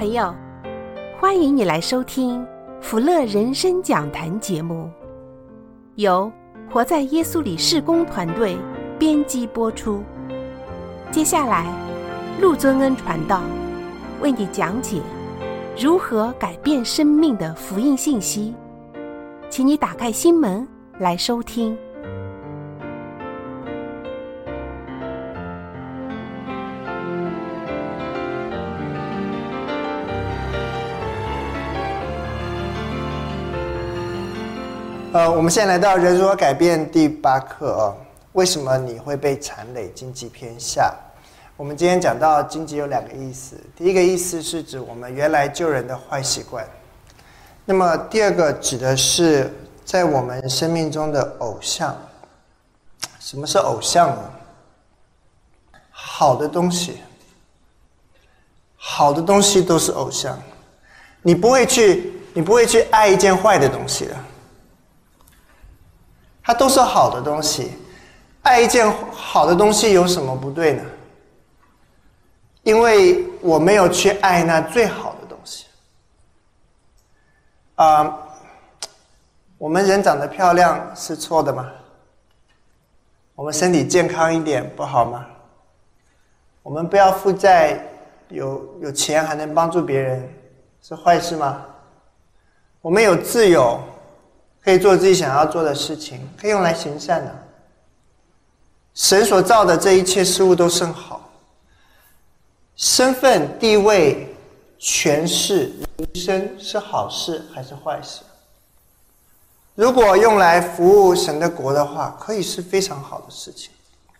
朋友，欢迎你来收听福乐人生讲坛节目，由活在耶稣里事工团队编辑播出。接下来，陆尊恩传道为你讲解如何改变生命的福音信息，请你打开心门来收听。 我们现在来到人如何改变第8课为什么你会被缠累？荆棘篇下。我们今天讲到荆棘有2个意思，第一个意思是指我们原来旧人的坏习惯，那么第二个指的是在我们生命中的偶像。什么是偶像呢？好的东西都是偶像，你不会去爱一件坏的东西的，它都是好的东西。爱一件好的东西有什么不对呢？因为我没有去爱那最好的东西。我们人长得漂亮是错的吗？我们身体健康一点不好吗？我们不要负债，有钱还能帮助别人是坏事吗？我们有自由，可以做自己想要做的事情，可以用来行善的。神所造的这一切事物都甚好，身份、地位、权势、人生是好事还是坏事？如果用来服务神的国的话，可以是非常好的事情。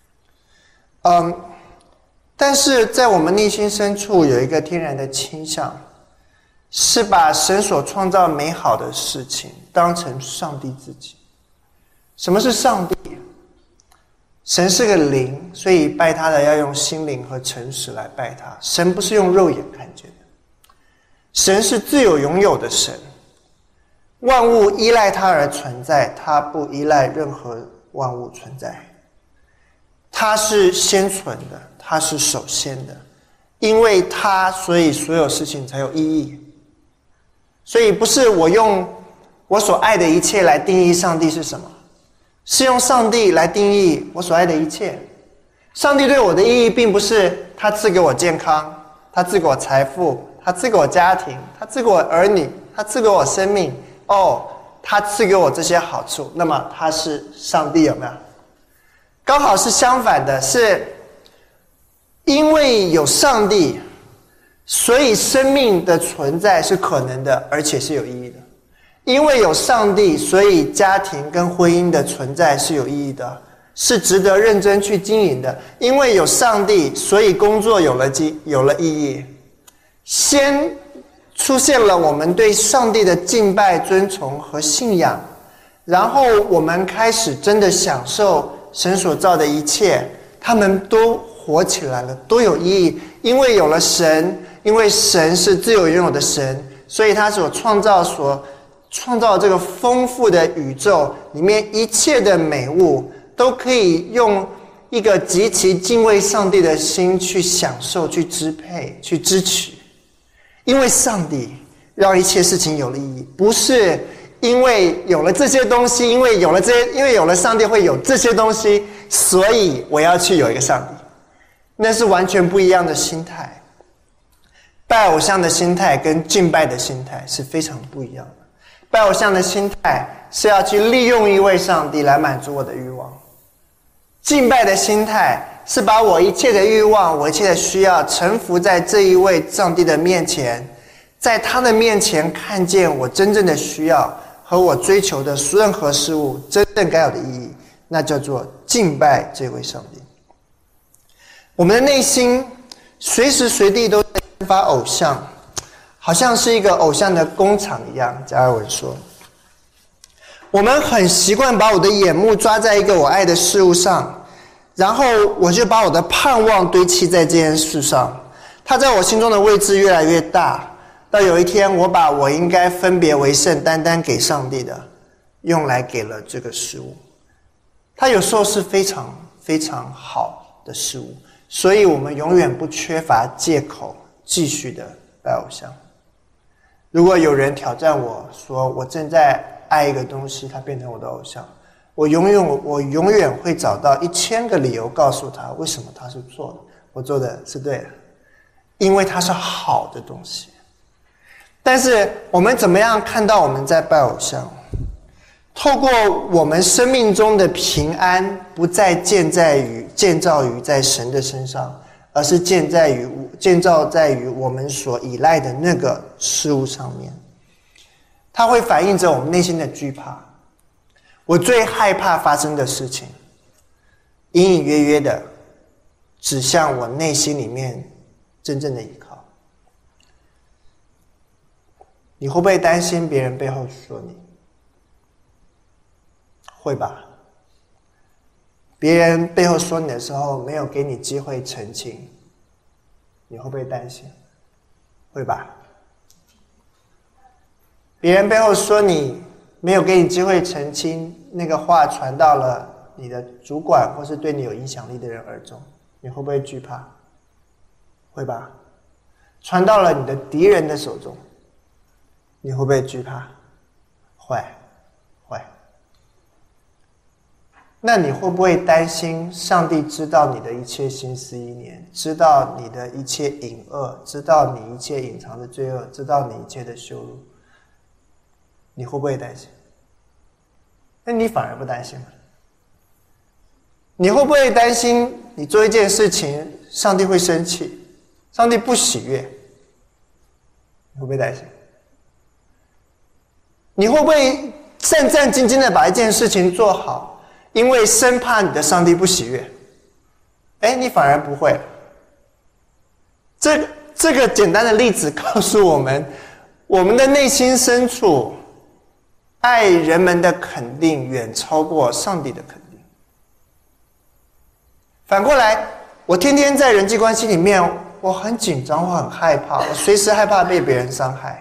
但是在我们内心深处有一个天然的倾向，是把神所创造美好的事情当成上帝自己。什么是上帝？神是个灵，所以拜他的要用心灵和诚实来拜他。神不是用肉眼看见的，神是自有拥有的神，万物依赖他而存在，他不依赖任何万物存在。他是先存的，他是首先的，因为他，所以所有事情才有意义。所以不是我用我所爱的一切来定义上帝是什么，是用上帝来定义我所爱的一切。上帝对我的意义并不是他赐给我健康，他赐给我财富，他赐给我家庭，他赐给我儿女，他赐给我生命。他赐给我这些好处，那么他是上帝，有没有？刚好是相反的，是因为有上帝，所以生命的存在是可能的，而且是有意义的。因为有上帝，所以家庭跟婚姻的存在是有意义的，是值得认真去经营的。因为有上帝，所以工作有了意义。先出现了我们对上帝的敬拜、尊崇和信仰，然后我们开始真的享受神所造的一切，他们都活起来了，都有意义。因为有了神，因为神是自有拥有的神，所以他所创造这个丰富的宇宙里面一切的美物，都可以用一个极其敬畏上帝的心去享受、去支配、去支取。因为上帝让一切事情有了意义，不是因为有了这些东西，因为有了上帝会有这些东西，所以我要去有一个上帝。那是完全不一样的心态。拜偶像的心态跟敬拜的心态是非常不一样的。拜偶像的心态是要去利用一位上帝来满足我的欲望，敬拜的心态是把我一切的欲望、我一切的需要臣服在这一位上帝的面前，在他的面前看见我真正的需要和我追求的任何事物真正该有的意义，那叫做敬拜这位上帝。我们的内心随时随地都在研发偶像，好像是一个偶像的工厂一样。加尔文说，我们很习惯把我的眼目抓在一个我爱的事物上，然后我就把我的盼望堆砌在这件事上，它在我心中的位置越来越大，到有一天我把我应该分别为圣单单给上帝的用来给了这个事物。它有时候是非常非常好的事物，所以我们永远不缺乏借口继续的拜偶像。如果有人挑战我说我正在爱一个东西，它变成我的偶像，我永远会找到1000个理由告诉他为什么他是错的，我做的是对的，因为它是好的东西。但是我们怎么样看到我们在拜偶像？透过我们生命中的平安，不再建造于在神的身上，而是建造在于我们所依赖的那个事物上面。它会反映着我们内心的惧怕。我最害怕发生的事情，隐隐约约的指向我内心里面真正的依靠。你会不会担心别人背后说你？会吧。别人背后说你的时候，没有给你机会澄清，你会不会担心？会吧。别人背后说你，没有给你机会澄清，那个话传到了你的主管或是对你有影响力的人耳中，你会不会惧怕？会吧。传到了你的敌人的手中，你会不会惧怕？会。那你会不会担心上帝知道你的一切心思意念，知道你的一切隐恶，知道你一切隐藏的罪恶，知道你一切的羞辱？你会不会担心？那你反而不担心了。你会不会担心你做一件事情，上帝会生气，上帝不喜悦？你会不会担心？你会不会战战兢兢的把一件事情做好，因为生怕你的上帝不喜悦？你反而不会。这个简单的例子告诉我们，我们的内心深处爱人们的肯定远超过上帝的肯定。反过来，我天天在人际关系里面，我很紧张，我很害怕，我随时害怕被别人伤害。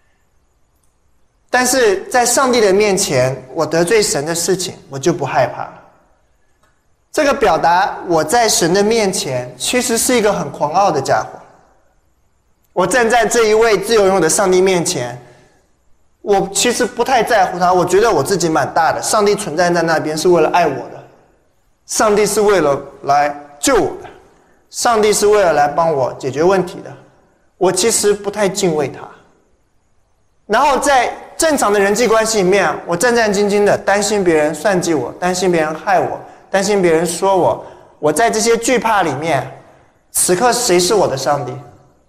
但是在上帝的面前，我得罪神的事情，我就不害怕了。这个表达我在神的面前，其实是一个很狂傲的家伙。我站在这一位自由拥有的上帝面前，我其实不太在乎他，我觉得我自己蛮大的，上帝存在在那边是为了爱我的，上帝是为了来救我的，上帝是为了来帮我解决问题的，我其实不太敬畏他。然后在正常的人际关系里面，我战战兢兢的担心别人算计我，担心别人害我，担心别人说我。我在这些惧怕里面，此刻谁是我的上帝？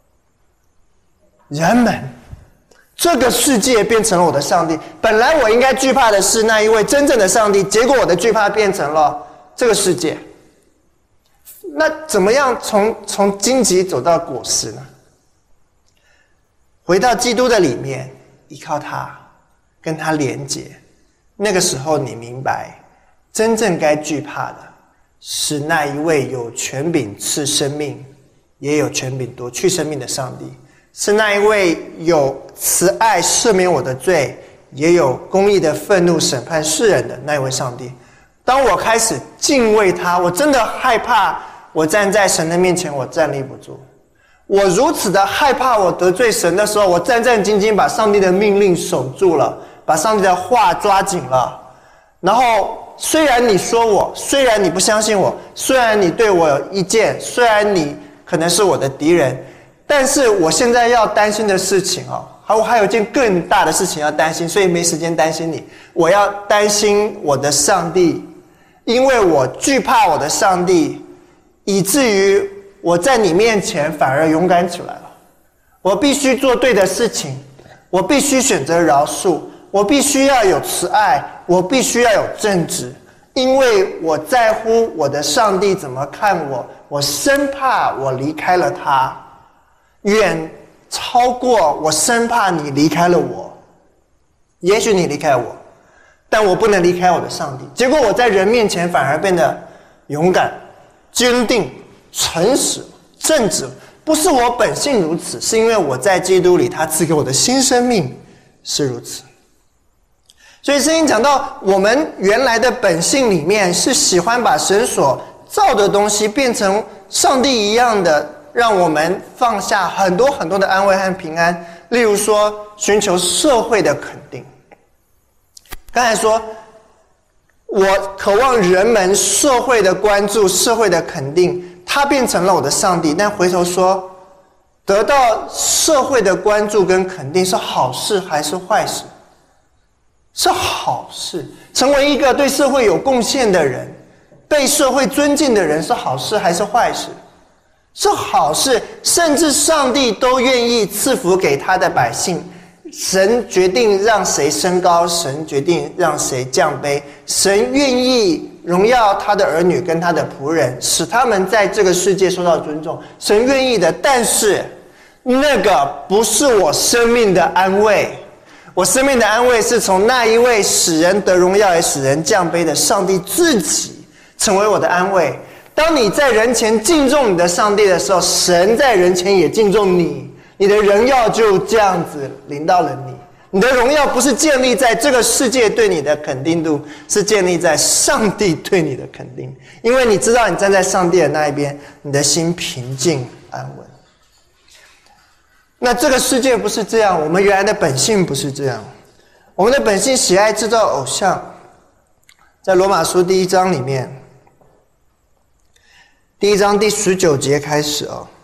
人们，这个世界变成了我的上帝。本来我应该惧怕的是那一位真正的上帝，结果我的惧怕变成了这个世界。那怎么样从荆棘走到果实呢？回到基督的里面，依靠他，跟他连结，那个时候你明白，真正该惧怕的是那一位有权柄赐生命，也有权柄夺去生命的上帝，是那一位有慈爱赦免我的罪，也有公义的愤怒审判世人的那一位上帝。当我开始敬畏他，我真的害怕我站在神的面前我站立不住。我如此的害怕我得罪神的时候，我战战兢兢把上帝的命令守住了，把上帝的话抓紧了。然后虽然你说我，虽然你不相信我，虽然你对我有意见，虽然你可能是我的敌人，但是我现在要担心的事情我还有一件更大的事情要担心，所以没时间担心你。我要担心我的上帝，因为我惧怕我的上帝，以至于我在你面前反而勇敢起来了。我必须做对的事情，我必须选择饶恕，我必须要有慈爱，我必须要有正直，因为我在乎我的上帝怎么看我，我生怕我离开了他，远超过我生怕你离开了我。也许你离开我，但我不能离开我的上帝。结果我在人面前反而变得勇敢、坚定、诚实、正直，不是我本性如此，是因为我在基督里，他赐给我的新生命是如此。所以圣经讲到，我们原来的本性里面是喜欢把神所造的东西变成上帝一样的， 让我们放下很多很多的安慰和平安。例如说，寻求社会的肯定。刚才说，我渴望人们社会的关注、社会的肯定，它变成了我的上帝。但回头说，得到社会的关注跟肯定是好事还是坏事？是好事。成为一个对社会有贡献的人，被社会尊敬的人，是好事还是坏事？是好事。甚至上帝都愿意赐福给他的百姓。神决定让谁升高，神决定让谁降卑，神愿意荣耀他的儿女跟他的仆人，使他们在这个世界受到尊重，神愿意的。但是那个不是我生命的安慰，我生命的安慰是从那一位使人得荣耀也使人降卑的上帝自己成为我的安慰。当你在人前敬重你的上帝的时候，神在人前也敬重你，你的荣耀就这样子临到了你。你的荣耀不是建立在这个世界对你的肯定度，是建立在上帝对你的肯定。因为你知道你站在上帝的那一边，你的心平静安稳。那这个世界不是这样，我们原来的本性不是这样。我们的本性喜爱制造偶像。在罗马书第1章里面，第1章第19节开始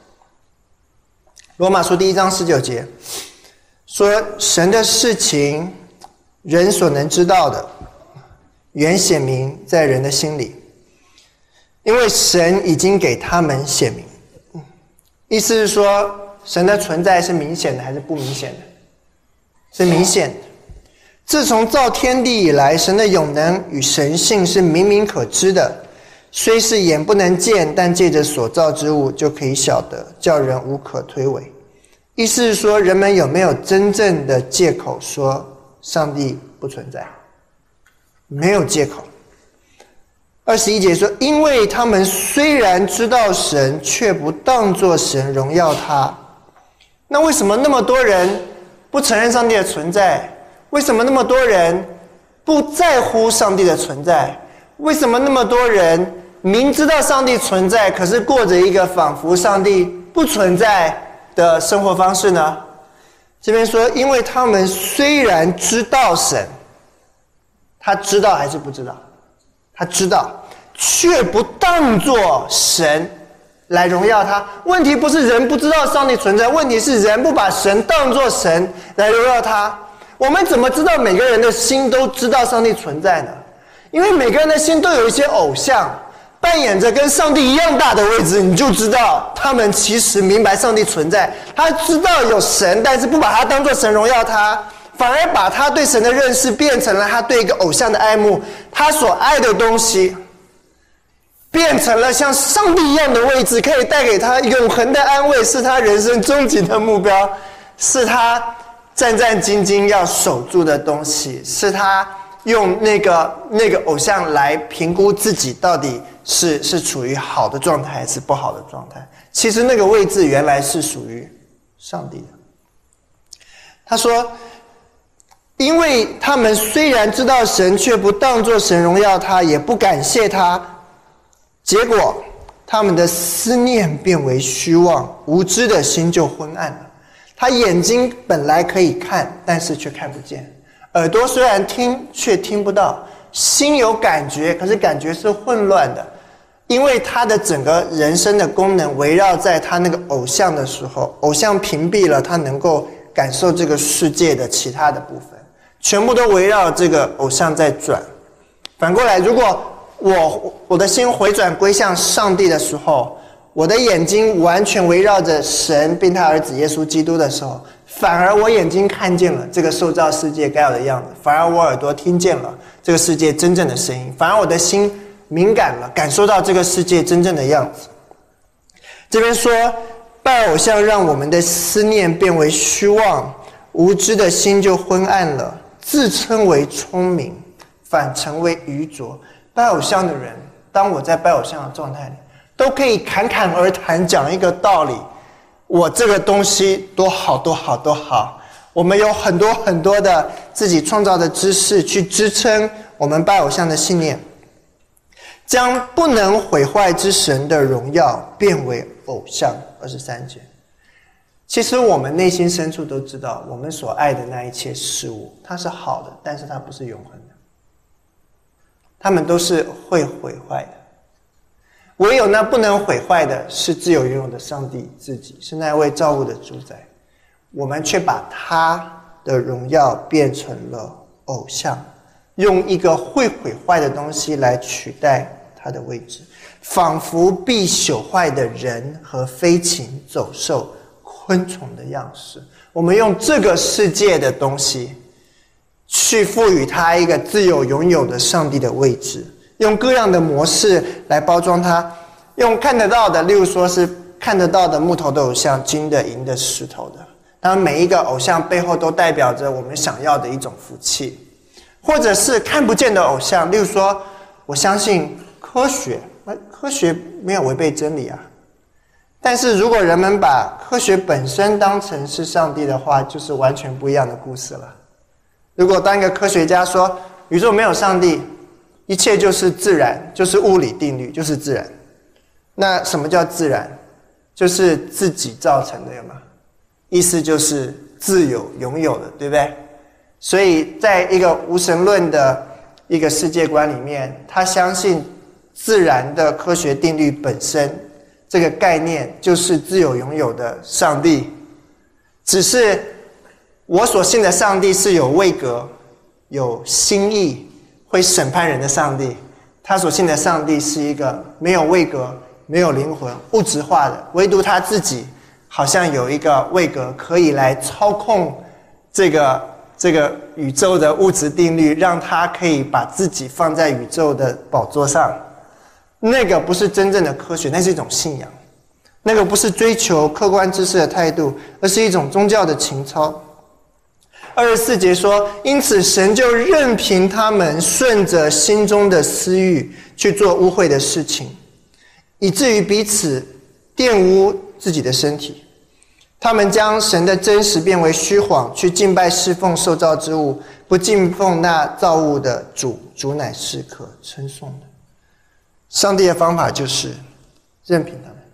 罗马书第1章19节说，神的事情人所能知道的原显明在人的心里，因为神已经给他们显明。意思是说，神的存在是明显的还是不明显的？是明显的。自从造天地以来，神的永能与神性是明明可知的，虽是眼不能见，但借着所造之物就可以晓得，叫人无可推诿。意思是说，人们有没有真正的借口说上帝不存在？没有借口。21节说，因为他们虽然知道神，却不当作神荣耀他。那为什么那么多人不承认上帝的存在？为什么那么多人不在乎上帝的存在？为什么那么多人明知道上帝存在，可是过着一个仿佛上帝不存在的生活方式呢？这边说，因为他们虽然知道神，他知道还是不知道？他知道，却不当作神来荣耀他。问题不是人不知道上帝存在，问题是人不把神当作神来荣耀他。我们怎么知道每个人的心都知道上帝存在呢？因为每个人的心都有一些偶像，扮演着跟上帝一样大的位置，你就知道他们其实明白上帝存在。他知道有神，但是不把他当作神荣耀他，反而把他对神的认识变成了他对一个偶像的爱慕。他所爱的东西变成了像上帝一样的位置，可以带给他永恒的安慰，是他人生终极的目标，是他战战兢兢要守住的东西，是他用那个偶像来评估自己到底是处于好的状态还是不好的状态。其实那个位置原来是属于上帝的。他说，因为他们虽然知道神，却不当作神荣耀他，也不感谢他，结果他们的思念变为虚妄，无知的心就昏暗了。他眼睛本来可以看，但是却看不见；耳朵虽然听，却听不到；心有感觉，可是感觉是混乱的，因为他的整个人生的功能围绕在他那个偶像的时候，偶像屏蔽了他能够感受这个世界的其他的部分，全部都围绕这个偶像在转。反过来，如果我的心回转归向上帝的时候，我的眼睛完全围绕着神并他儿子耶稣基督的时候，反而我眼睛看见了这个受造世界该有的样子，反而我耳朵听见了这个世界真正的声音，反而我的心敏感了，感受到这个世界真正的样子。这边说，拜偶像让我们的思念变为虚妄，无知的心就昏暗了，自称为聪明，反成为愚拙。拜偶像的人，当我在拜偶像的状态里，都可以侃侃而谈，讲一个道理，我这个东西多好多好多好。我们有很多很多的自己创造的知识去支撑我们拜偶像的信念，将不能毁坏之神的荣耀变为偶像，23节。其实我们内心深处都知道，我们所爱的那一切事物，它是好的，但是它不是永恒的，它们都是会毁坏的。唯有那不能毁坏的，是自有永有的上帝自己，是那位造物的主宰。我们却把他的荣耀变成了偶像，用一个会毁坏的东西来取代他的位置，仿佛必朽坏的人和飞禽走兽昆虫的样式。我们用这个世界的东西去赋予它一个自有永有的上帝的位置，用各样的模式来包装它，用看得到的，例如说是看得到的木头的偶像，金的、银的、石头的，当然每一个偶像背后都代表着我们想要的一种福气，或者是看不见的偶像，例如说我相信科学没有违背真理啊，但是如果人们把科学本身当成是上帝的话，就是完全不一样的故事了。如果当一个科学家说宇宙没有上帝，一切就是自然，就是物理定律，就是自然，那什么叫自然？就是自己造成的，有吗？意思就是自有永有的，对不对？所以在一个无神论的一个世界观里面，他相信自然的科学定律本身这个概念就是自有永有的上帝，只是我所信的上帝是有位格、有心意、会审判人的上帝。他所信的上帝是一个没有位格、没有灵魂、物质化的，唯独他自己好像有一个位格可以来操控这个宇宙的物质定律，让他可以把自己放在宇宙的宝座上。那个不是真正的科学，那是一种信仰。那个不是追求客观知识的态度，而是一种宗教的情操。24节说，因此神就任凭他们顺着心中的私欲去做污秽的事情，以至于彼此玷污自己的身体。他们将神的真实变为虚谎，去敬拜侍奉受造之物，不敬奉那造物的主，主乃是可称颂的。上帝的方法就是任凭他们。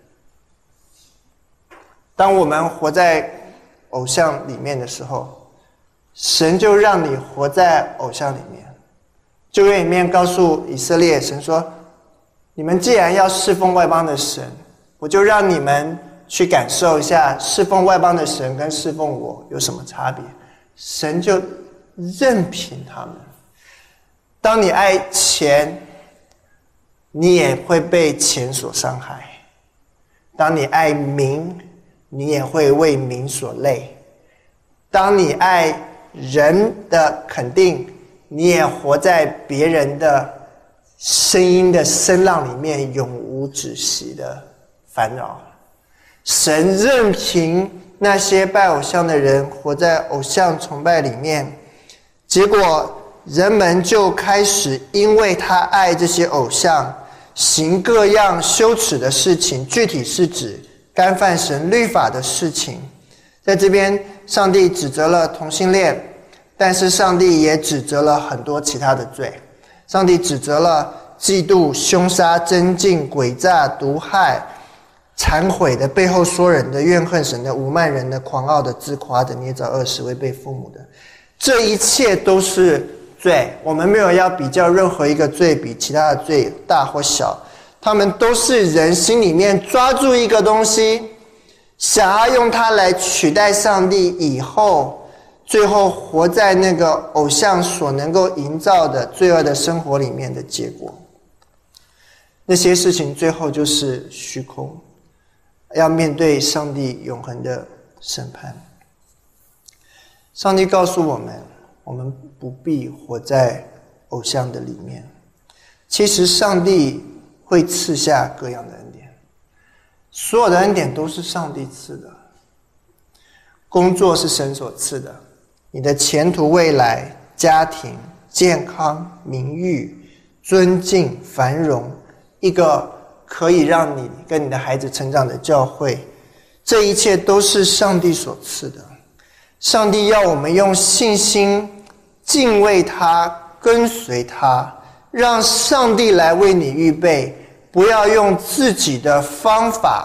当我们活在偶像里面的时候，神就让你活在偶像里面。旧约里面告诉以色列，神说，你们既然要侍奉外邦的神，我就让你们去感受一下侍奉外邦的神跟侍奉我有什么差别。神就任凭他们。当你爱钱，你也会被钱所伤害；当你爱名，你也会为名所累；当你爱人的肯定，你也活在别人的声音的声浪里面，永无止息的烦扰。神任凭那些拜偶像的人活在偶像崇拜里面，结果人们就开始因为他爱这些偶像，行各样羞耻的事情，具体是指干犯神律法的事情。在这边上帝指责了同性恋，但是上帝也指责了很多其他的罪。上帝指责了嫉妒、凶杀、争竞、诡诈、毒害、忏悔的、背后说人的、怨恨神的、侮慢人的、狂傲的、自夸的、捏造恶事、违背父母的，这一切都是罪。我们没有要比较任何一个罪比其他的罪大或小，他们都是人心里面抓住一个东西，想要用它来取代上帝，以后最后活在那个偶像所能够营造的罪恶的生活里面的结果。那些事情最后就是虚空，要面对上帝永恒的审判。上帝告诉我们，我们不必活在偶像的里面。其实上帝会赐下各样的恩典，所有的恩典都是上帝赐的。工作是神所赐的，你的前途未来、家庭、健康、名誉、尊敬、繁荣，一个可以让你跟你的孩子成长的教会，这一切都是上帝所赐的。上帝要我们用信心敬畏他，跟随他，让上帝来为你预备，不要用自己的方法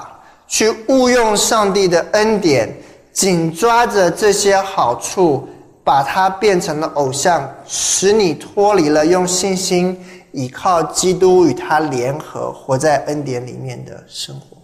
去误用上帝的恩典，紧抓着这些好处，把它变成了偶像，使你脱离了用信心倚靠基督与他联合，活在恩典里面的生活。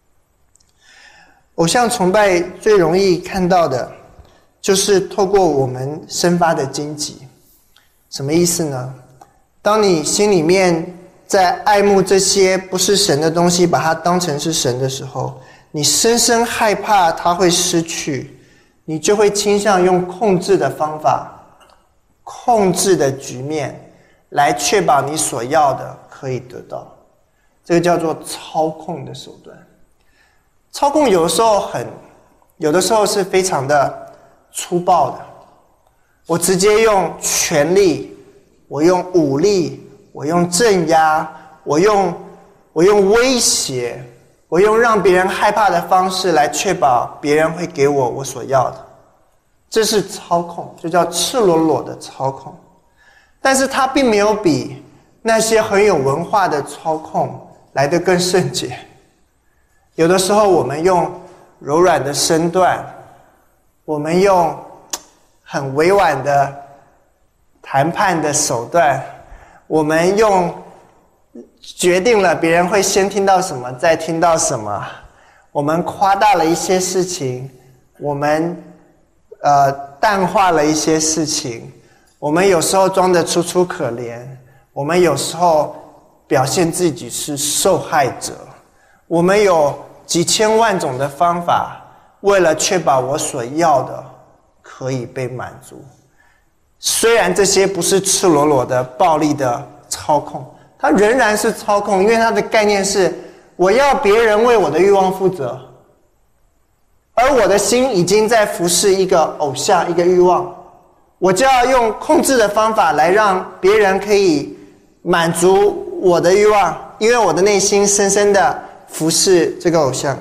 偶像崇拜最容易看到的就是透过我们生发的荆棘。什么意思呢？当你心里面在爱慕这些不是神的东西，把它当成是神的时候，你深深害怕它会失去，你就会倾向用控制的方法、控制的局面来确保你所要的可以得到。这个叫做操控的手段。操控有的时候是非常的粗暴的。我直接用权力，我用武力，我用镇压，我用威胁，我用让别人害怕的方式来确保别人会给我所要的。这是操控，就叫赤裸裸的操控。但是它并没有比那些很有文化的操控来得更圣洁。有的时候我们用柔软的身段，我们用很委婉的谈判的手段，我们用决定了别人会先听到什么再听到什么，我们夸大了一些事情，我们淡化了一些事情，我们有时候装得楚楚可怜，我们有时候表现自己是受害者，我们有几千万种的方法，为了确保我所要的可以被满足。虽然这些不是赤裸裸的暴力的操控，它仍然是操控，因为它的概念是我要别人为我的欲望负责，而我的心已经在服侍一个偶像，一个欲望，我就要用控制的方法来让别人可以满足我的欲望，因为我的内心深深的服侍这个偶像。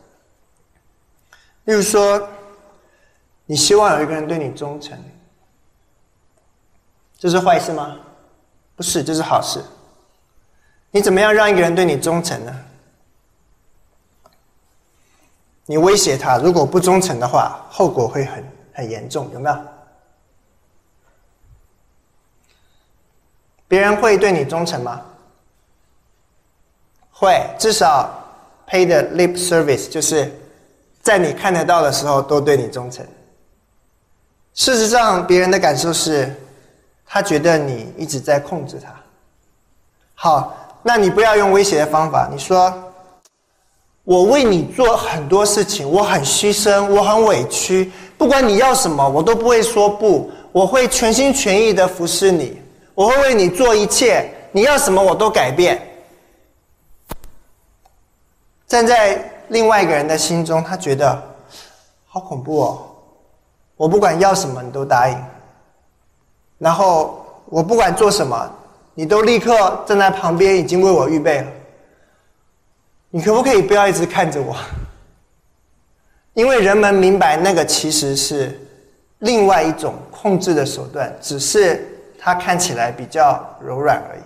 例如说，你希望有一个人对你忠诚，这是坏事吗？不是，这是好事。你怎么样让一个人对你忠诚呢？你威胁他，如果不忠诚的话，后果会很严重，有没有？别人会对你忠诚吗？会，至少 pay the lip service， 就是在你看得到的时候都对你忠诚。事实上，别人的感受是，他觉得你一直在控制他。好，那你不要用威胁的方法，你说我为你做很多事情，我很牺牲，我很委屈，不管你要什么我都不会说不，我会全心全意的服侍你，我会为你做一切，你要什么我都改变。站在另外一个人的心中，他觉得好恐怖哦，我不管要什么你都答应，然后我不管做什么你都立刻站在旁边，已经为我预备了，你可不可以不要一直看着我？因为人们明白那个其实是另外一种控制的手段，只是它看起来比较柔软而已。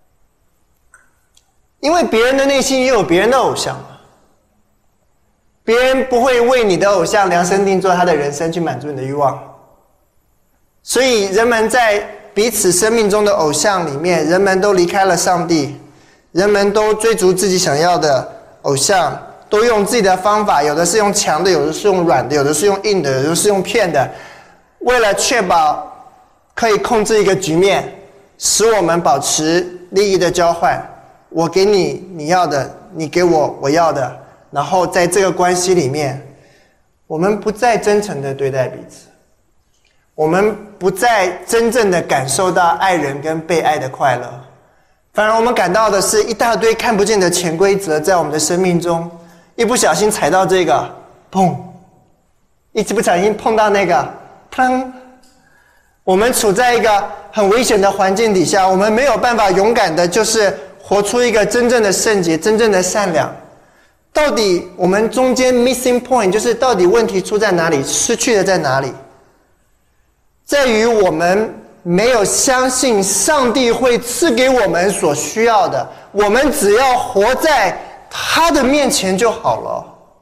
因为别人的内心也有别人的偶像嘛，别人不会为你的偶像量身定做他的人生去满足你的欲望，所以人们在彼此生命中的偶像里面，人们都离开了上帝，人们都追逐自己想要的偶像，都用自己的方法，有的是用强的，有的是用软的，有的是用硬的，有的是用骗的，为了确保可以控制一个局面，使我们保持利益的交换，我给你你要的，你给我我要的，然后在这个关系里面，我们不再真诚的对待彼此，我们不再真正的感受到爱人跟被爱的快乐，反而我们感到的是一大堆看不见的潜规则在我们的生命中，一不小心踩到这个，砰，一不小心碰到那个，砰，我们处在一个很危险的环境底下，我们没有办法勇敢的就是活出一个真正的圣洁，真正的善良。到底我们中间 missing point， 就是到底问题出在哪里，失去的在哪里？在于我们没有相信上帝会赐给我们所需要的，我们只要活在他的面前就好了。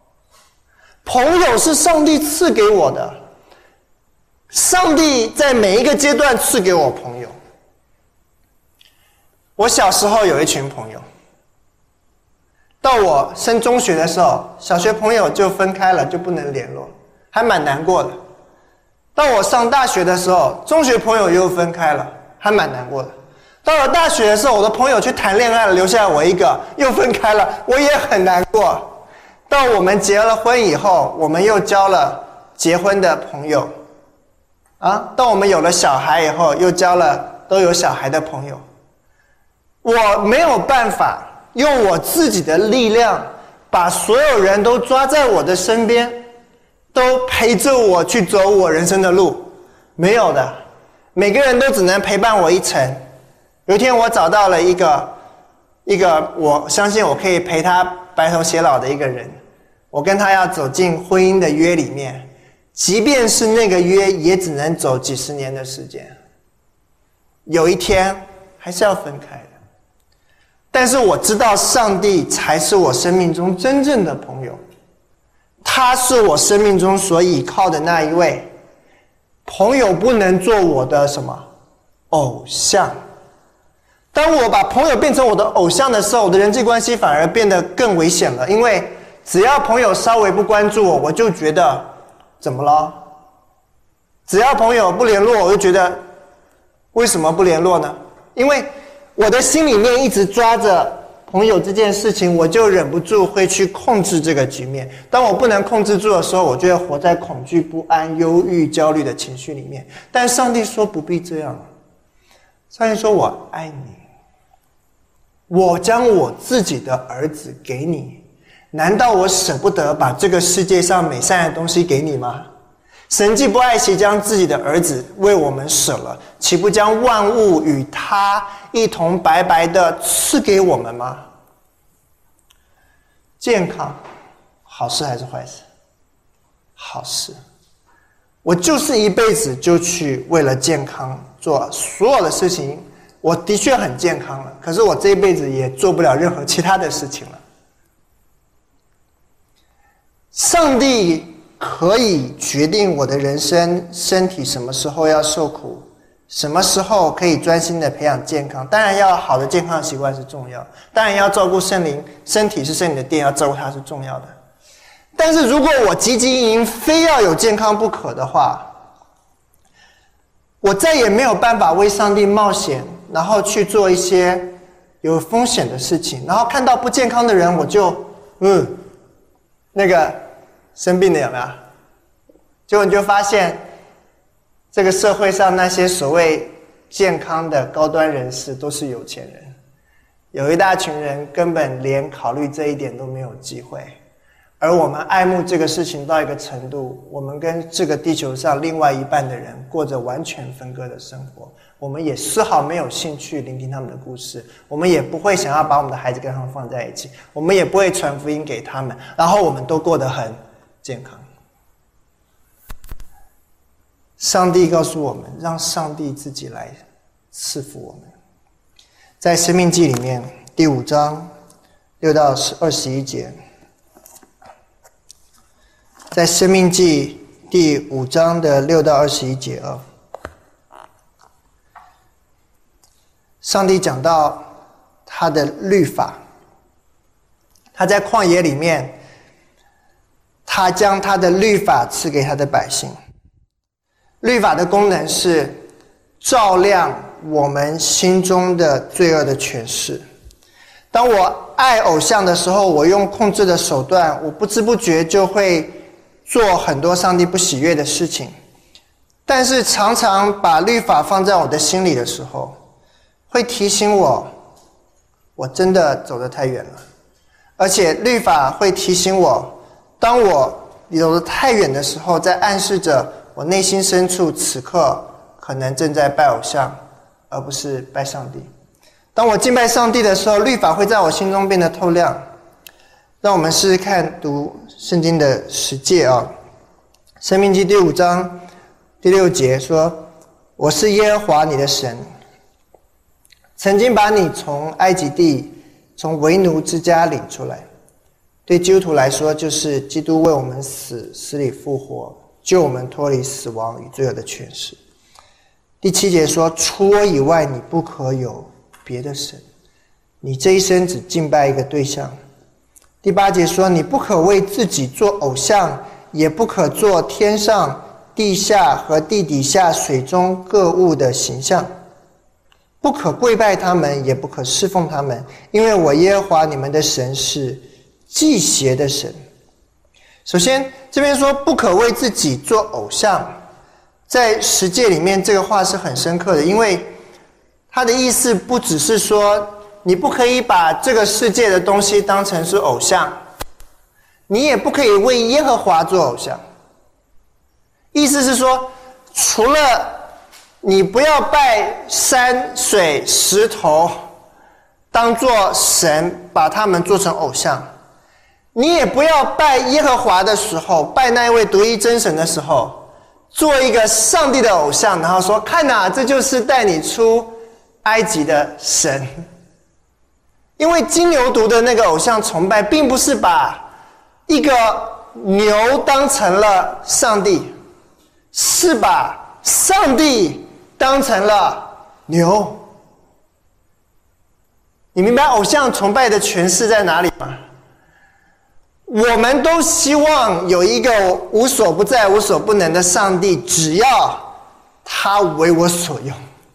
朋友是上帝赐给我的，上帝在每一个阶段赐给我朋友。我小时候有一群朋友，到我升中学的时候，小学朋友就分开了，就不能联络，还蛮难过的。到我上大学的时候，中学朋友又分开了，还蛮难过的。到了大学的时候，我的朋友去谈恋爱了，留下我一个，又分开了，我也很难过。到我们结了婚以后，我们又交了结婚的朋友到我们有了小孩以后，又交了都有小孩的朋友。我没有办法用我自己的力量把所有人都抓在我的身边，都陪着我去走我人生的路，没有的。每个人都只能陪伴我一程。有一天我找到了一个我相信我可以陪他白头偕老的一个人，我跟他要走进婚姻的约里面，即便是那个约也只能走几十年的时间，有一天还是要分开的。但是我知道上帝才是我生命中真正的朋友，他是我生命中所倚靠的那一位。朋友不能做我的什么偶像。当我把朋友变成我的偶像的时候，我的人际关系反而变得更危险了。因为只要朋友稍微不关注我，我就觉得怎么了？只要朋友不联络，我就觉得为什么不联络呢？因为我的心里面一直抓着朋友这件事情，我就忍不住会去控制这个局面。当我不能控制住的时候，我就会活在恐惧、不安、忧郁、焦虑的情绪里面。但上帝说不必这样，上帝说我爱你，我将我自己的儿子给你，难道我舍不得把这个世界上美善的东西给你吗？神既不爱惜将自己的儿子为我们舍了，岂不将万物与他一同白白的赐给我们吗？健康，好事还是坏事？好事。我就是一辈子就去为了健康做所有的事情。我的确很健康了，可是我这一辈子也做不了任何其他的事情了。上帝可以决定我的人生身体什么时候要受苦，什么时候可以专心的培养健康。当然要好的健康习惯是重要，当然要照顾圣灵，身体是圣灵的殿，要照顾它是重要的。但是如果我汲汲营营非要有健康不可的话，我再也没有办法为上帝冒险，然后去做一些有风险的事情，然后看到不健康的人我就那个生病的有没有？结果你就发现这个社会上那些所谓健康的高端人士都是有钱人，有一大群人根本连考虑这一点都没有机会。而我们爱慕这个事情到一个程度，我们跟这个地球上另外一半的人过着完全分割的生活，我们也丝毫没有兴趣聆听他们的故事，我们也不会想要把我们的孩子跟他们放在一起，我们也不会传福音给他们，然后我们都过得很健康。上帝告诉我们，让上帝自己来赐福我们。在申命记里面第5章6到21节，在申命记第5章的6到21节上帝讲到他的律法，他在旷野里面，他将他的律法赐给他的百姓。律法的功能是照亮我们心中的罪恶的权势。当我爱偶像的时候，我用控制的手段，我不知不觉就会做很多上帝不喜悦的事情。但是常常把律法放在我的心里的时候，会提醒我真的走得太远了。而且律法会提醒我，当我走得太远的时候，在暗示着我内心深处此刻可能正在拜偶像，而不是拜上帝。当我敬拜上帝的时候，律法会在我心中变得透亮。让我们试试看读圣经的10诫申命记第5章第6节说：我是耶和华你的神，曾经把你从埃及地，从为奴之家领出来。 对基督徒来说，就是基督为我们死，死里复活，救我们脱离死亡与罪恶的权势。第7节说，除我以外，你不可有别的神，你这一生只敬拜一个对象。第8节说，你不可为自己做偶像，也不可做天上、地下和地底下水中各物的形象，不可跪拜他们，也不可侍奉他们，因为我耶和华你们的神是忌邪的神。首先这边说不可为自己做偶像，在十诫里面这个话是很深刻的，因为它的意思不只是说你不可以把这个世界的东西当成是偶像，你也不可以为耶和华做偶像。意思是说，除了你不要拜山水石头当作神，把他们做成偶像，你也不要拜耶和华的时候，拜那一位独一真神的时候，做一个上帝的偶像，然后说看哪，这就是带你出埃及的神。因为金牛犊的那个偶像崇拜并不是把一个牛当成了上帝，是把上帝当成了牛。你明白偶像崇拜的诠释在哪里吗？我们都希望有一个无所不在无所不能的上帝，只要他为我所用。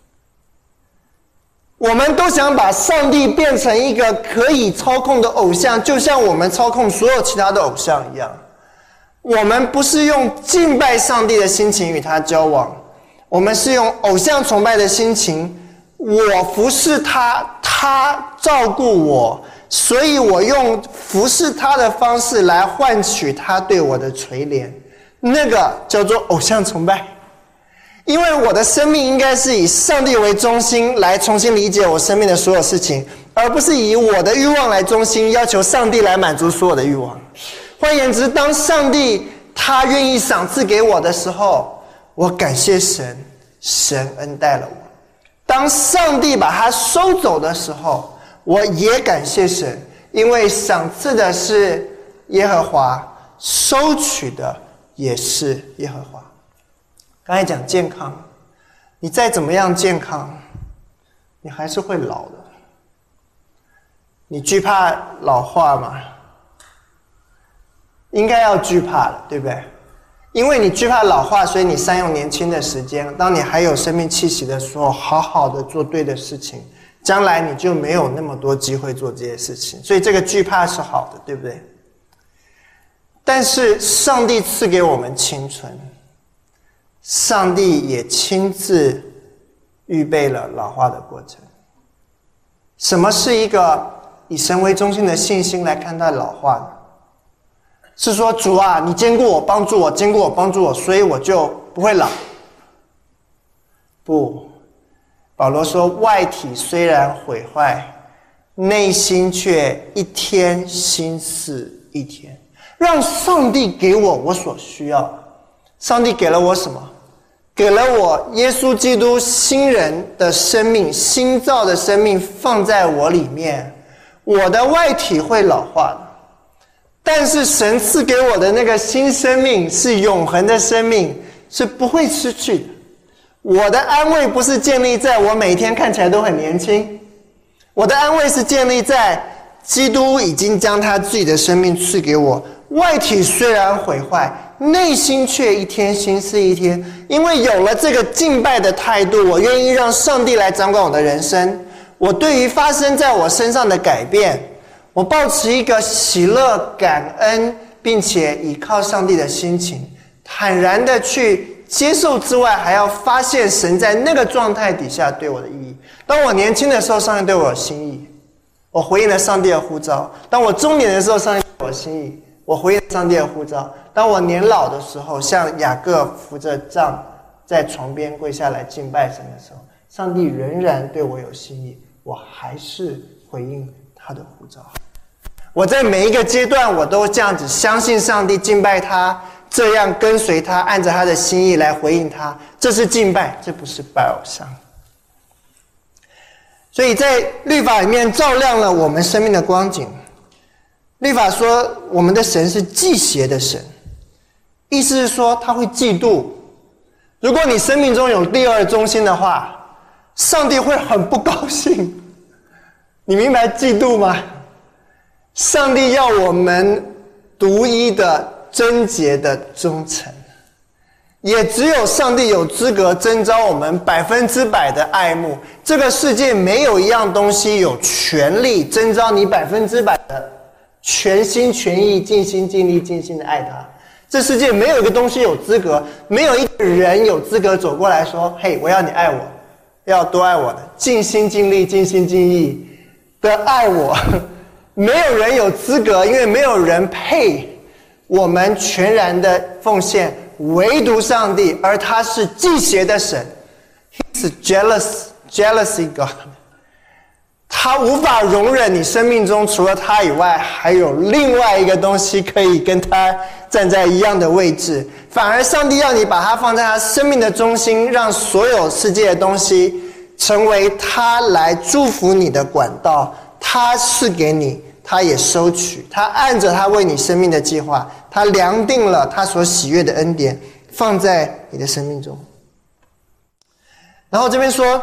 我们都想把上帝变成一个可以操控的偶像，就像我们操控所有其他的偶像一样。我们不是用敬拜上帝的心情与他交往，我们是用偶像崇拜的心情，我服侍他，他照顾我，所以我用服侍他的方式来换取他对我的垂怜，那个叫做偶像崇拜。因为我的生命应该是以上帝为中心来重新理解我生命的所有事情，而不是以我的欲望来中心，要求上帝来满足所有的欲望。换言之，当上帝他愿意赏赐给我的时候，我感谢神，神恩待了我。当上帝把他收走的时候，我也感谢神，因为赏赐的是耶和华，收取的也是耶和华。刚才讲健康，你再怎么样健康，你还是会老的。你惧怕老化吗？应该要惧怕了，对不对？因为你惧怕老化，所以你善用年轻的时间，当你还有生命气息的时候，好好的做对的事情，将来你就没有那么多机会做这些事情。所以这个惧怕是好的，对不对？但是上帝赐给我们青春，上帝也亲自预备了老化的过程。什么是一个以神为中心的信心来看待老化呢？是说，主啊，你坚固我，帮助我，坚固我，帮助我，所以我就不会老。不，保罗说，外体虽然毁坏，内心却一天新似一天。让上帝给我所需要的。上帝给了我什么？给了我耶稣基督新人的生命，新造的生命放在我里面，我的外体会老化的，但是神赐给我的那个新生命是永恒的生命，是不会失去的。我的安慰不是建立在我每天看起来都很年轻，我的安慰是建立在基督已经将他自己的生命赐给我，外体虽然毁坏，内心却一天新似一天。因为有了这个敬拜的态度，我愿意让上帝来掌管我的人生，我对于发生在我身上的改变，我抱持一个喜乐、感恩并且倚靠上帝的心情，坦然的去接受之外，还要发现神在那个状态底下对我的意义。当我年轻的时候，上帝对我有心意，我回应了上帝的呼召；当我中年的时候，上帝对我有心意，我回应了上帝的呼召；当我年老的时候，像雅各扶着杖在床边跪下来敬拜神的时候，上帝仍然对我有心意，我还是回应他的呼召。我在每一个阶段，我都这样子相信上帝，敬拜他，这样跟随他，按着他的心意来回应他，这是敬拜，这不是拜偶像。所以在律法里面照亮了我们生命的光景。 律法说我们的神是忌邪的神，意思是说他会嫉妒。如果你生命中有第二中心的话，上帝会很不高兴。你明白嫉妒吗？上帝要我们独一的贞洁的忠诚，也只有上帝有资格征召我们100%的爱慕。这个世界没有一样东西有权利征召你100%的全心全意尽心尽力尽心的爱他。这世界没有一个东西有资格，没有一个人有资格走过来说，嘿，我要你爱我，要多爱我的，尽心尽力尽心尽意的爱我。没有人有资格，因为没有人配我们全然的奉献，唯独上帝，而他是忌邪的神。 He's jealousy God， 他无法容忍你生命中除了他以外还有另外一个东西可以跟他站在一样的位置，反而上帝要你把它放在他生命的中心，让所有世界的东西成为他来祝福你的管道。他赐给你，他也收取，他按着他为你生命的计划，他量定了他所喜悦的恩典放在你的生命中。然后这边说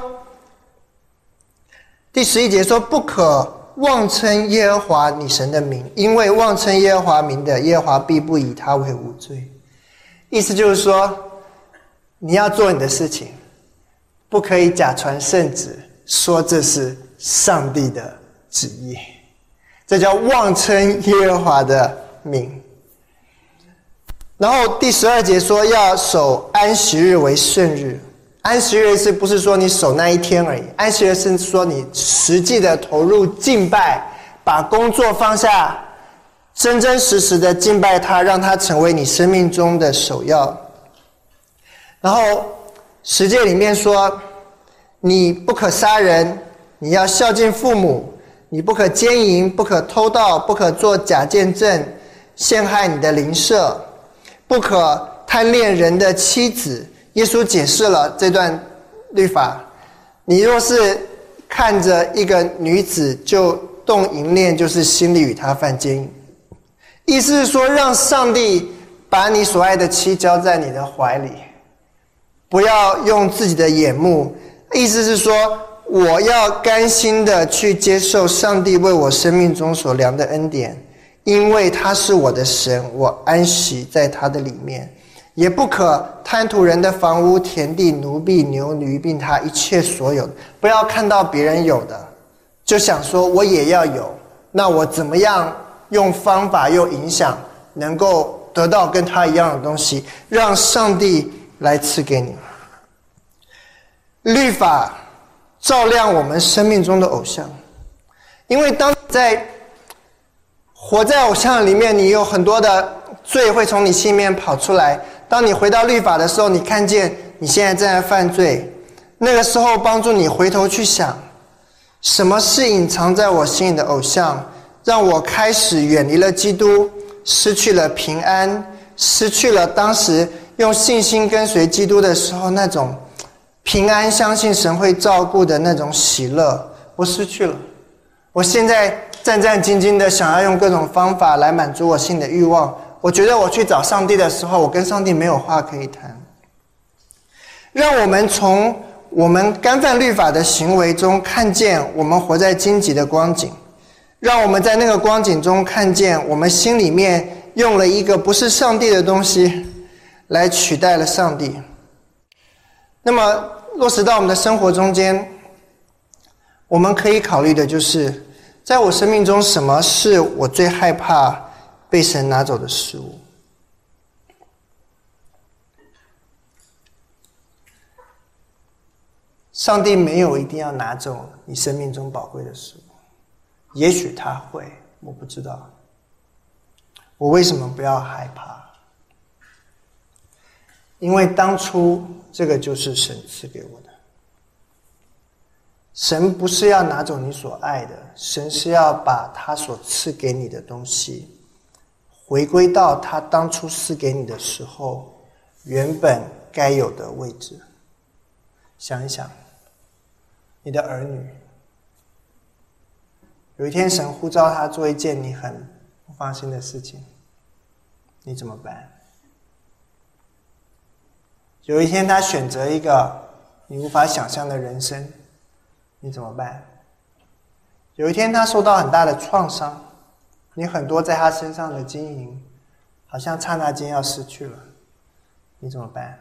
第11节说，不可妄称耶和华你神的名，因为妄称耶和华名的，耶和华必不以他为无罪。意思就是说，你要做你的事情，不可以假传圣旨，说这是上帝的旨意，这叫妄称耶和华的名。然后第12节说，要守安息日为圣日。安息日是不是说你守那一天而已？安息日是说你实际的投入敬拜，把工作放下，真真实实的敬拜他，让他成为你生命中的首要。然后十诫里面说，你不可杀人，你要孝敬父母，你不可奸淫，不可偷盗，不可作假见证，陷害你的邻舍，不可贪恋人的妻子。耶稣解释了这段律法，你若是看着一个女子就动淫念，就是心里与她犯奸淫。意思是说，让上帝把你所爱的妻交在你的怀里，不要用自己的眼目。意思是说，我要甘心的去接受上帝为我生命中所量的恩典，因为他是我的神，我安息在他的里面。也不可贪图人的房屋、田地、奴婢、牛驴，并他一切所有的。不要看到别人有的，就想说我也要有，那我怎么样用方法用影响能够得到跟他一样的东西，让上帝来赐给你。律法照亮我们生命中的偶像，因为当你在活在偶像里面，你有很多的罪会从你心里面跑出来。当你回到律法的时候，你看见你现在正在犯罪，那个时候帮助你回头去想，什么是隐藏在我心里的偶像，让我开始远离了基督，失去了平安，失去了当时用信心跟随基督的时候那种平安，相信神会照顾的那种喜乐，我失去了。我现在战战兢兢的想要用各种方法来满足我心里的欲望，我觉得我去找上帝的时候，我跟上帝没有话可以谈。让我们从我们干犯律法的行为中看见我们活在荆棘的光景，让我们在那个光景中看见我们心里面用了一个不是上帝的东西来取代了上帝。那么落实到我们的生活中间，我们可以考虑的就是，在我生命中什么是我最害怕被神拿走的事物。上帝没有一定要拿走你生命中宝贵的事物，也许他会，我不知道。我为什么不要害怕？因为当初这个就是神赐给我的。神不是要拿走你所爱的，神是要把他所赐给你的东西回归到他当初赐给你的时候原本该有的位置。想一想，你的儿女，有一天神呼召他做一件你很放心的事情，你怎么办？有一天他选择一个你无法想象的人生，你怎么办？有一天他受到很大的创伤，你很多在他身上的经营好像刹那间要失去了，你怎么办？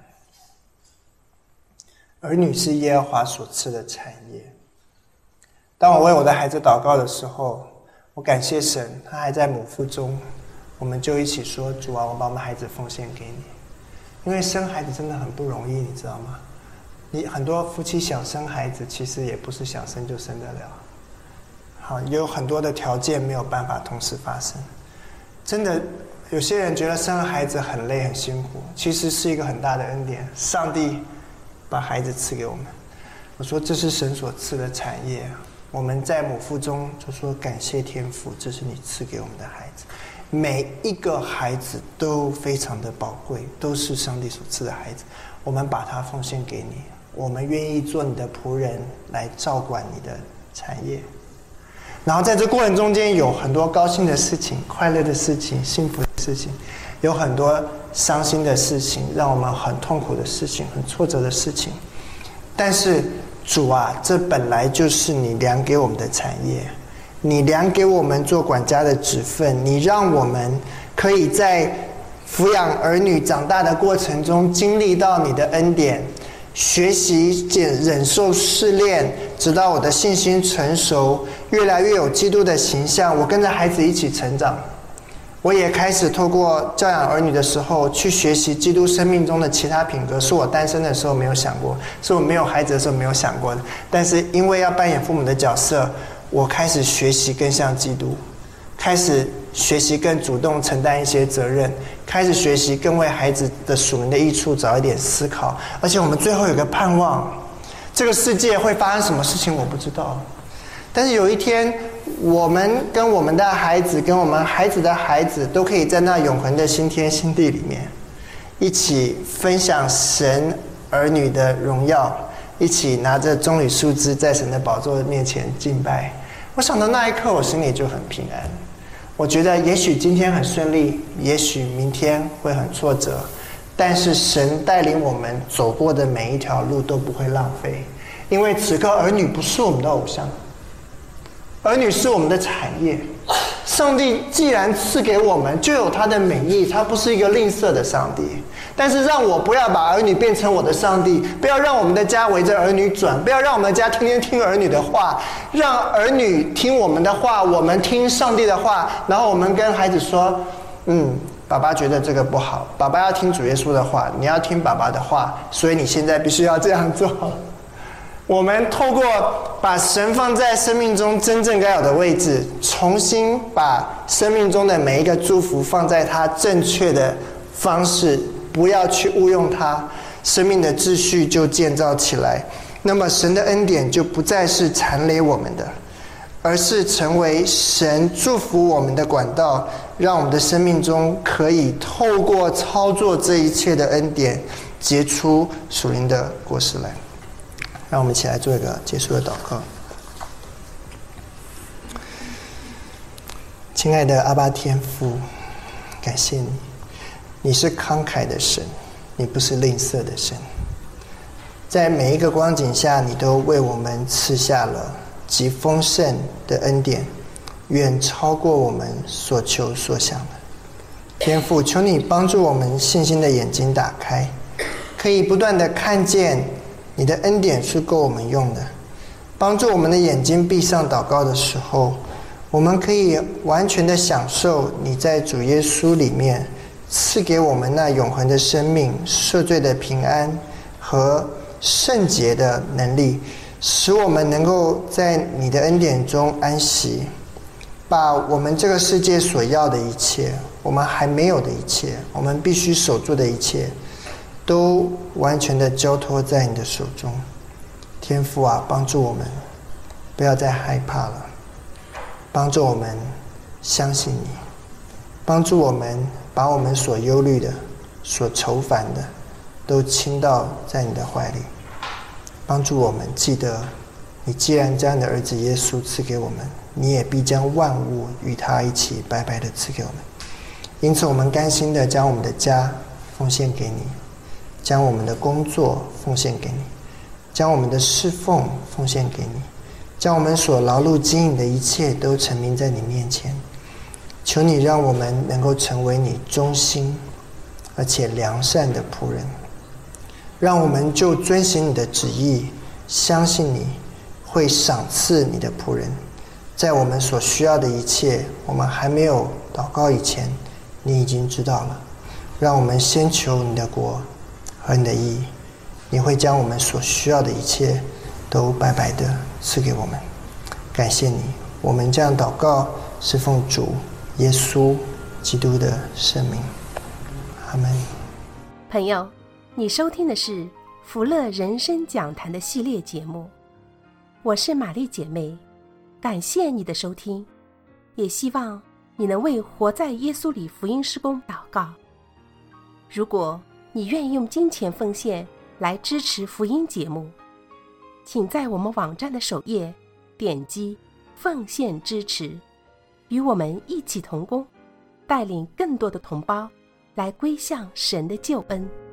儿女是耶和华所赐的产业。当我为我的孩子祷告的时候，我感谢神，他还在母腹中，我们就一起说，主啊，我把我们孩子奉献给你。因为生孩子真的很不容易，你知道吗？你很多夫妻想生孩子，其实也不是想生就生得了。好，有很多的条件没有办法同时发生。真的，有些人觉得生了孩子很累很辛苦，其实是一个很大的恩典。上帝把孩子赐给我们，我说这是神所赐的产业。我们在母腹中就说感谢天父，这是你赐给我们的孩子。每一个孩子都非常的宝贵，都是上帝所赐的孩子，我们把它奉献给你，我们愿意做你的仆人来照管你的产业。然后在这过程中间有很多高兴的事情、快乐的事情、幸福的事情，有很多伤心的事情，让我们很痛苦的事情、很挫折的事情。但是主啊，这本来就是你量给我们的产业，你量给我们做管家的职分，你让我们可以在抚养儿女长大的过程中经历到你的恩典，学习忍受试炼，直到我的信心成熟，越来越有基督的形象。我跟着孩子一起成长，我也开始透过教养儿女的时候去学习基督生命中的其他品格，是我单身的时候没有想过，是我没有孩子的时候没有想过的。但是因为要扮演父母的角色，我开始学习更像基督，开始学习更主动承担一些责任，开始学习更为孩子的属灵的益处早一点思考。而且我们最后有个盼望，这个世界会发生什么事情我不知道，但是有一天我们跟我们的孩子跟我们孩子的孩子都可以在那永恒的新天新地里面一起分享神儿女的荣耀，一起拿着棕榈树枝在神的宝座面前敬拜。我想到那一刻我心里就很平安。我觉得也许今天很顺利，也许明天会很挫折，但是神带领我们走过的每一条路都不会浪费，因为此刻儿女不是我们的偶像，儿女是我们的产业。上帝既然赐给我们，就有他的美意，他不是一个吝啬的上帝。但是让我不要把儿女变成我的上帝，不要让我们的家围着儿女转，不要让我们的家天天听儿女的话，让儿女听我们的话，我们听上帝的话，然后我们跟孩子说，爸爸觉得这个不好，爸爸要听主耶稣的话，你要听爸爸的话，所以你现在必须要这样做。我们透过把神放在生命中真正该有的位置，重新把生命中的每一个祝福放在他正确的方式，不要去误用它，生命的秩序就建造起来。那么神的恩典就不再是残累我们的，而是成为神祝福我们的管道，让我们的生命中可以透过操作这一切的恩典结出属灵的果实来。让我们一起来做一个结束的祷告。亲爱的阿爸天父，感谢你，你是慷慨的神，你不是吝啬的神。在每一个光景下，你都为我们赐下了极丰盛的恩典，远超过我们所求所想的。天父，求你帮助我们信心的眼睛打开，可以不断的看见你的恩典是够我们用的。帮助我们的眼睛闭上祷告的时候，我们可以完全的享受你在主耶稣里面赐给我们那永恒的生命、赦罪的平安和圣洁的能力，使我们能够在你的恩典中安息，把我们这个世界所要的一切，我们还没有的一切，我们必须守住的一切，都完全的交托在你的手中。天父啊，帮助我们不要再害怕了，帮助我们相信你，帮助我们把我们所忧虑的、所愁烦的都倾倒在你的怀里，帮助我们记得你你既然将你的儿子耶稣赐给我们，你也必将万物与他一起白白的赐给我们。因此我们甘心的将我们的家奉献给你，将我们的工作奉献给你，将我们的侍奉奉献给你，将我们所劳碌经营的一切都陈明在你面前。求你让我们能够成为你忠心而且良善的仆人，让我们就遵行你的旨意，相信你会赏赐你的仆人，在我们所需要的一切，我们还没有祷告以前，你已经知道了。让我们先求你的国和你的义，你会将我们所需要的一切都白白的赐给我们。感谢你，我们这样祷告是奉主耶稣基督的圣名，阿们。 朋友，你收听的是福乐人生讲坛的系列节目，我是玛丽姐妹，感谢你的收听，也希望你能为活在耶稣里福音事工祷告。如果你愿意用金钱奉献来支持福音节目，请在我们网站的首页点击奉献支持，与我们一起同工，带领更多的同胞来归向神的救恩。